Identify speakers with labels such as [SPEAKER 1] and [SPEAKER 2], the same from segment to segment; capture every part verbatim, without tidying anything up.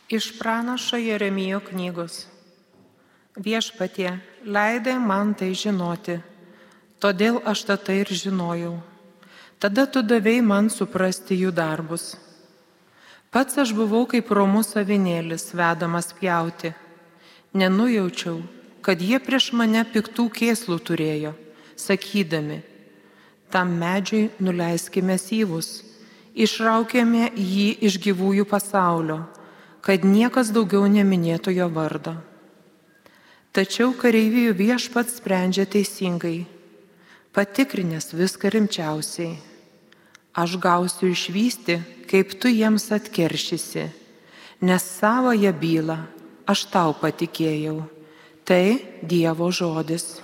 [SPEAKER 1] Iš pranašo Jeremijo knygos. Viešpatie, leidai man tai žinoti, todėl aš tai ir žinojau. Tada tu davei man suprasti jų darbus. Pats aš buvau kaip romus avinėlis, vedamas pjauti. Nenujaučiau, kad jie prieš mane piktų kėslų turėjo, sakydami, tam medžiui nuleiskime syvus, išraukėme jį iš gyvųjų pasaulio, kad niekas daugiau neminėtų jo vardo. Tačiau kareivijų viešpats sprendžia teisingai, patikrinęs viską rimčiausiai. Aš gausiu išvysti, kaip tu jiems atkeršysi, nes savąją bylą aš tau patikėjau. Tai Dievo žodis.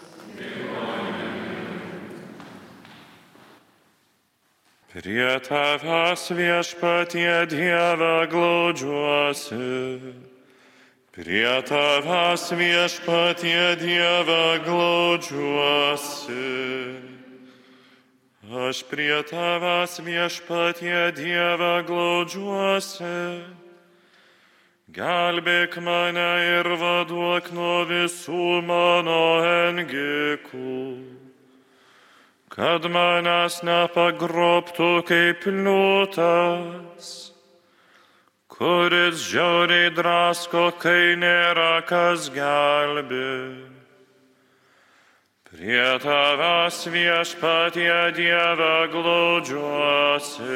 [SPEAKER 2] Prie tavęs viešpatie Dieve glaudžiuosi, prie tavęs viešpatie Dieve glaudžiuosi. Aš prie tavęs viešpatie Dieve glaudžiuosi, gelbėk mane ir vaduok nuo visų mano engikų, kad manęs nepagrobtų kaip liūtas, kuris žiauriai drasko, kai nėra kas gelbė. Prie tavęs viešpatie Dieve glaudžiuosi,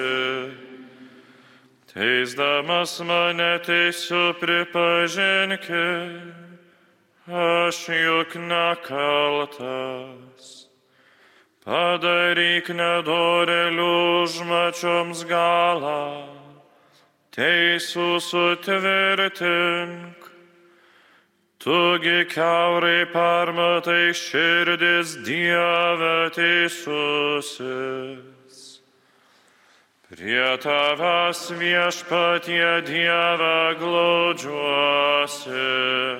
[SPEAKER 2] teisdamas mane teisiu pripažinki, aš juk nekaltas. Padaryk nedorėlių užmačioms galą, teisų sutvirtink. Tugi kiaurai permatai širdis, Dieve teisusis. Prie tavęs viešpatie Dieve glaudžiuosi.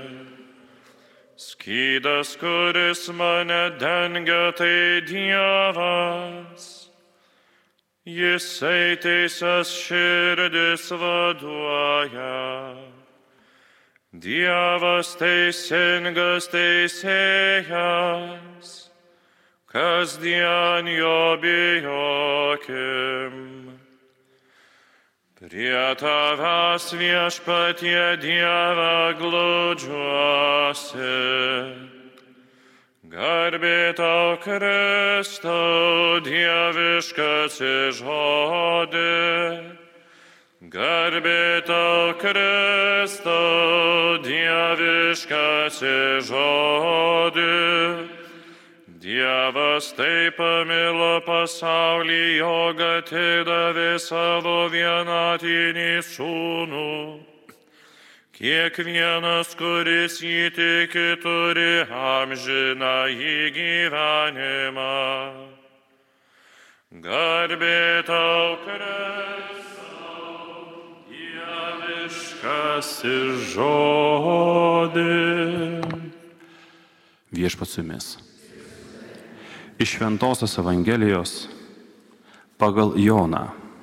[SPEAKER 2] Skydas, kuris mane dengia, tai Dievas. Jisai teisęs širdis vaduoja. Dievas teisingas teisėjas, kasdien jo bijokim. Prie tavęs viešpatie Dieve glaudžiuosi. Garbė tau Kristau, dieviškasis žodis. Garbė tau Kristau, dieviškasis žodis. Dievas taip pamilo pasaulį, jog atidavė savo vienatinį sūnų. Kiekvienas, kuris jį tiki, turi amžinąjį gyvenimą. Garbė tau Kristau, dieviškasis žodis.
[SPEAKER 3] Viešpats su jumis. Iš Šventosios Evangelijos pagal Joną.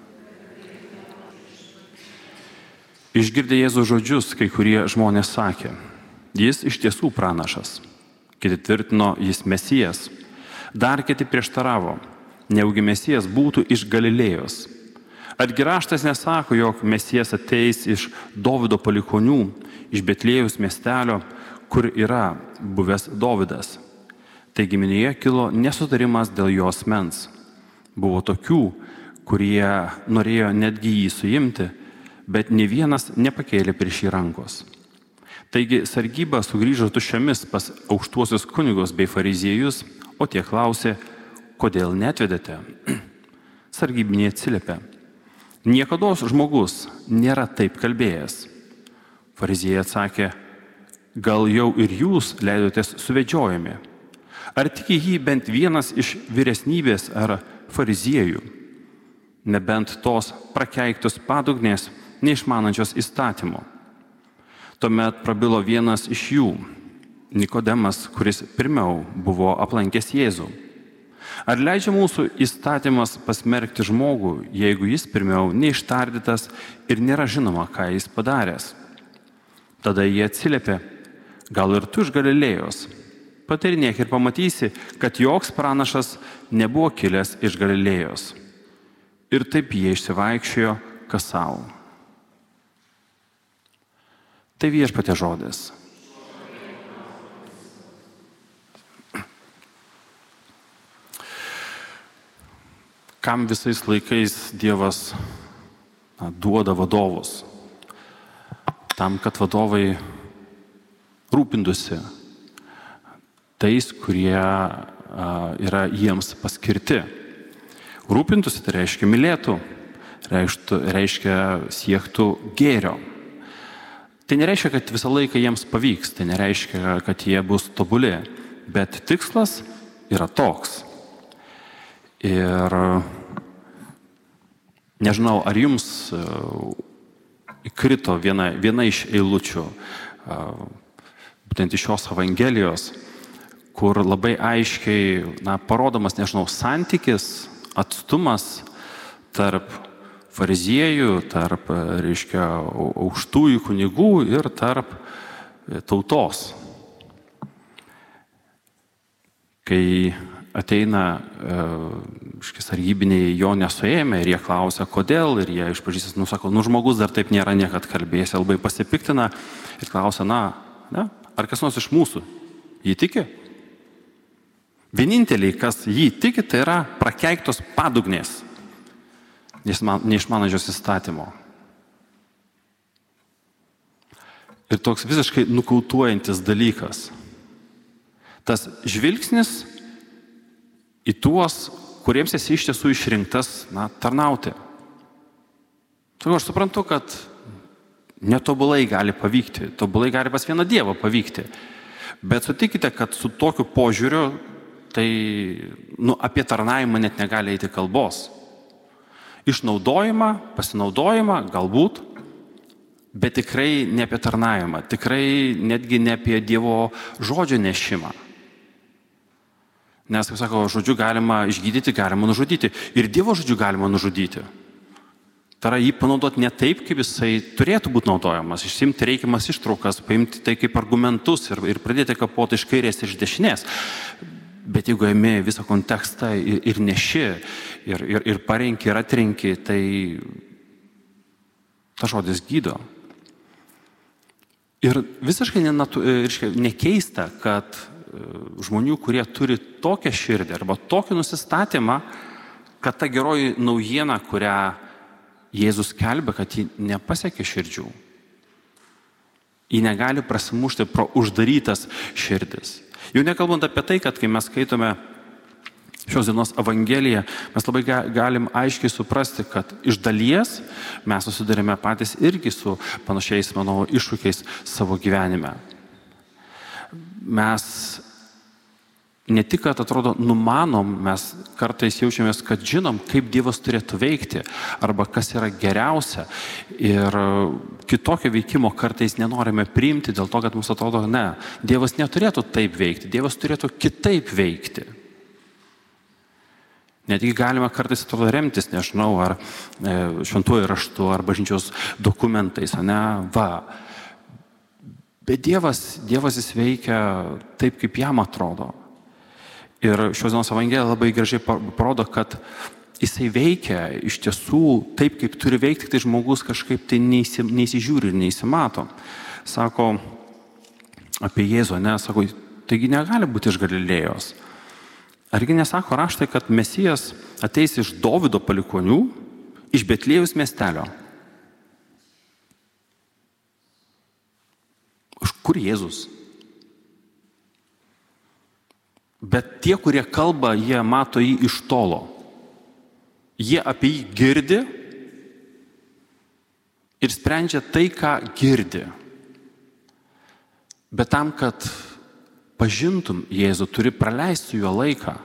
[SPEAKER 3] Išgirdę Jėzaus žodžius, kai kurie žmonės sakė, jis iš tiesų pranašas. Kiti tvirtino, jis Mesijas. Dar kiti prieštaravo, neugi Mesijas būtų iš Galilėjos. Argi raštas nesako, jog Mesijas ateis iš Dovido palikuonių, iš Betliejaus miestelio, kur yra buvęs Dovidas. Taigi minėje kilo nesutarimas dėl jo asmens. Buvo tokių, kurie norėjo netgi jį suimti, bet nė vienas nepakėlė prieš jį rankos. Taigi sargyba sugrįžo tuščiomis pas aukštuosius kunigus bei fariziejus, o tie klausė, kodėl neatvedėte? Sargybiniai atsiliepė, niekados žmogus nėra taip kalbėjęs. Fariziejai atsakė, gal jau ir jūs leidotės suvedžiojami? Ar tiki jį bent vienas iš vyresnybės ar fariziejų, nebent tos prakeiktos padugnės, neišmanančios įstatymo? Tuomet prabilo vienas iš jų, Nikodemas, kuris pirmiau buvo aplankęs Jėzų. Ar leidžia mūsų įstatymas pasmerkti žmogų, jeigu jis pirmiau neištardytas ir nėra žinoma, ką jis padaręs? Tada jie atsiliepė, gal ir tu iš Galilėjos. Patirinėk ir pamatysi, kad joks pranašas nebuvo kilęs iš Galilėjos. Ir taip jie išsivaikščiojo kas savo. Tai viešpaties žodis. Kam visais laikais Dievas na, duoda vadovus? Tam, kad vadovai rūpindusi tais, kurie a, yra jiems paskirti. Rūpintusi tai reiškia mylėtų, reiškia, reiškia siektų gėrio. Tai nereiškia, kad visą laiką jiems pavyks, tai nereiškia, kad jie bus tobuli, bet tikslas yra toks. Ir nežinau, ar jums įkrito viena, viena iš eilučių, būtent iš šios Evangelijos, kur labai aiškiai na, parodomas, nežinau, santykis, atstumas tarp fariziejų, tarp, reiškia, aukštųjų kunigų ir tarp tautos. Kai ateina e, sargybiniai jo nesuėmė ir jie klausia, kodėl, ir jie išpažįstas, nu sako, nu žmogus dar taip nėra niekad kalbėjęs, labai pasipiktina ir klausia, na, ne, ar kas nors iš mūsų jį tiki? Vieninteliai, kas jį tiki, tai yra prakeiktos padugnės, neišmanančios įstatymo. Ir toks visiškai nukautuojantis dalykas. Tas žvilgsnis į tuos, kuriems esi iš tiesų išrinktas, na, tarnauti. Tai aš suprantu, kad netobulai gali pavykti, tobulai gali pas vieną Dievą pavykti. Bet sutikite, kad su tokiu požiūriu, tai nu, apie tarnavimą net negali eiti kalbos. Išnaudojimą, pasinaudojimą, galbūt, bet tikrai ne apie tarnavimą, tikrai netgi ne apie Dievo žodžio nešimą. Nes, kaip sako, žodžiu galima išgydyti, galima nužudyti. Ir Dievo žodžiu galima nužudyti. Tai yra jį panaudoti ne taip, kaip jisai turėtų būti naudojamas. Išsimti reikiamas ištraukas, paimti tai kaip argumentus ir, ir pradėti kapoti iš kairės ir iš dešinės. Bet jeigu ėmė visą kontekstą ir, ir neši, ir, ir, ir parenki, ir atrenki, tai ta žodis gydo. Ir visiškai nenatu, nekeista, kad žmonių, kurie turi tokią širdį arba tokį nusistatymą, kad ta geroji naujiena, kurią Jėzus skelbia, kad ji nepasiekia širdžių. Ji negali prasimušti pro uždarytas širdis. Jau nekalbant apie tai, kad kai mes skaitome šios dienos Evangeliją, mes labai galim aiškiai suprasti, kad iš dalies mes susidarėme patys irgi su panašiais, manau, iššūkiais savo gyvenime. Mes ne tik, kad atrodo numanom, mes kartais jaučiamės, kad žinom, kaip Dievas turėtų veikti, arba kas yra geriausia. Ir kitokio veikimo kartais nenorime priimti dėl to, kad mums atrodo, ne, Dievas neturėtų taip veikti, Dievas turėtų kitaip veikti. Netgi galima kartais atrodo remtis, nežinau, ar e, šventuoju raštu, ar bažnyčios dokumentais, ne, va. Bet Dievas, Dievas jis veikia taip, kaip jam atrodo. Ir šios dienos Evangelija labai gražiai parodo, kad jisai veikia iš tiesų taip, kaip turi veikti, tai žmogus kažkaip tai neįsi, neįsižiūri ir neįsimato. Sako apie Jėzų, ne, sako, taigi negali būti iš Galilėjos. Argi nesako raštai, kad Mesijas ateis iš Dovydo palikuonių, iš Betliejaus miestelio? Iš kur Jėzus? Bet tie, kurie kalba, jie mato jį iš tolo. Jie apie jį girdi ir sprendžia tai, ką girdi. Bet tam, kad pažintum Jėzų, turi praleisti su juo laiką.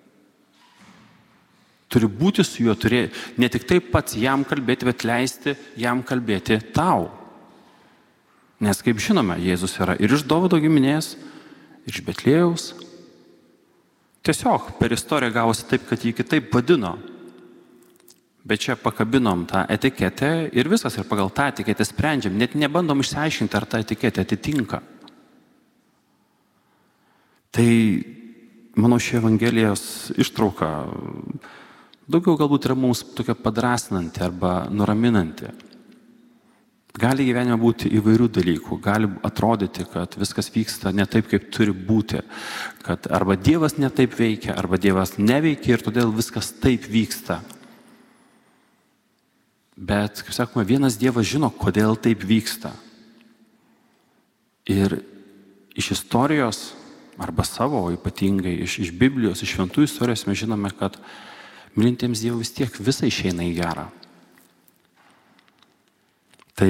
[SPEAKER 3] Turi būti su juo, turi ne tik taip pats jam kalbėti, bet leisti jam kalbėti tau. Nes, kaip žinome, Jėzus yra ir iš Dovydo giminės, ir iš Betliejaus. Tiesiog per istoriją gavosi taip, kad jį kitaip vadino. Bet čia pakabinom tą etiketę ir viskas, ir pagal tą etiketę sprendžiam. Net nebandom išsiaiškinti, ar ta etiketė atitinka. Tai, manau, ši Evangelijos ištrauka daugiau galbūt yra mums tokia padrasinanti arba nuraminanti. Gali gyvenime būti įvairių dalykų, gali atrodyti, kad viskas vyksta ne taip, kaip turi būti, kad arba Dievas ne taip veikia, arba Dievas neveikia ir todėl viskas taip vyksta. Bet, kaip sakoma, vienas Dievas žino, kodėl taip vyksta. Ir iš istorijos, arba savo, ypatingai iš, iš Biblijos, iš šventų istorijos mes žinome, kad mylintiems Dievų vis tiek visai išeina į gerą. Tai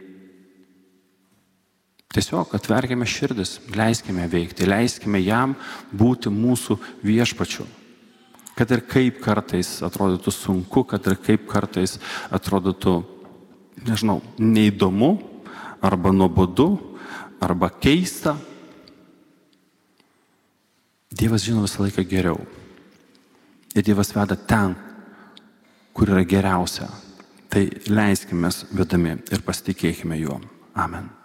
[SPEAKER 3] tiesiog atverkime širdis, leiskime veikti, leiskime jam būti mūsų viešpačiu. Kad ir kaip kartais atrodytų sunku, kad ir kaip kartais atrodytų, nežinau, neįdomu, arba nuobodu, arba keista. Dievas žino visą laiką geriau. Ir Dievas veda ten, kur yra geriausia. Tai leiskime vedami ir pasitikėkime juo. Amen.